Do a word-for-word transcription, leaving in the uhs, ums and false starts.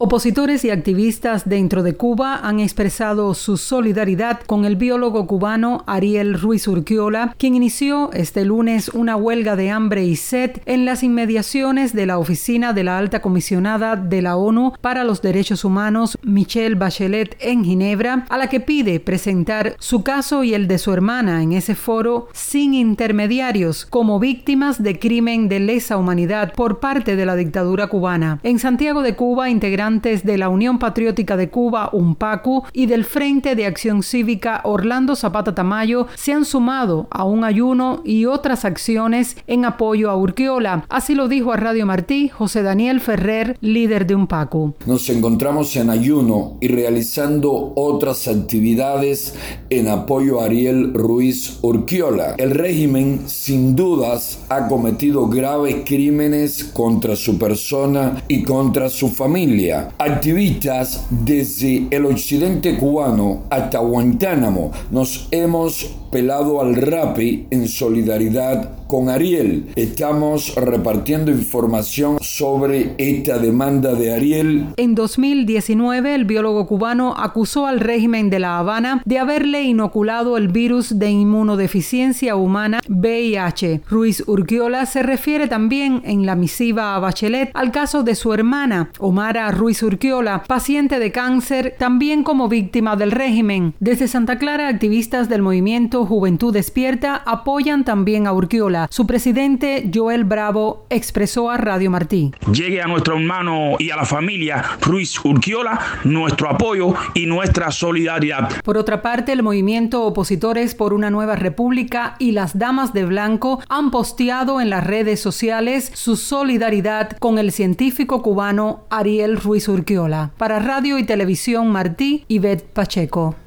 Opositores y activistas dentro de Cuba han expresado su solidaridad con el biólogo cubano Ariel Ruiz Urquiola, quien inició este lunes una huelga de hambre y sed en las inmediaciones de la oficina de la alta comisionada de la ONU para los Derechos Humanos, Michelle Bachelet, en Ginebra, a la que pide presentar su caso y el de su hermana en ese foro sin intermediarios, como víctimas de crimen de lesa humanidad por parte de la dictadura cubana. En Santiago de Cuba, integrantes de la Unión Patriótica de Cuba, UNPACU, y del Frente de Acción Cívica Orlando Zapata Tamayo se han sumado a un ayuno y otras acciones en apoyo a Urquiola. Así lo dijo a Radio Martí José Daniel Ferrer, líder de UNPACU. Nos encontramos en ayuno y realizando otras actividades en apoyo a Ariel Ruiz Urquiola. El régimen, sin dudas, ha cometido graves crímenes contra su persona y contra su familia. Activistas desde el occidente cubano hasta Guantánamo nos hemos pelado al rapi en solidaridad con Ariel. Estamos repartiendo información sobre esta demanda de Ariel. En dos mil diecinueve, el biólogo cubano acusó al régimen de La Habana de haberle inoculado el virus de inmunodeficiencia humana V I H. Ruiz Urquiola se refiere también en la misiva a Bachelet al caso de su hermana, Omara Ruiz Urquiola, paciente de cáncer, también como víctima del régimen. Desde Santa Clara, activistas del movimiento Juventud Despierta apoyan también a Urquiola. Su presidente, Joel Bravo, expresó a Radio Martí: Llegue a nuestro hermano y a la familia Ruiz Urquiola nuestro apoyo y nuestra solidaridad. Por otra parte, el movimiento Opositores por una Nueva República y las Damas de Blanco han posteado en las redes sociales su solidaridad con el científico cubano Ariel Ruiz Urquiola. Para Radio y Televisión Martí, Ivette Pacheco.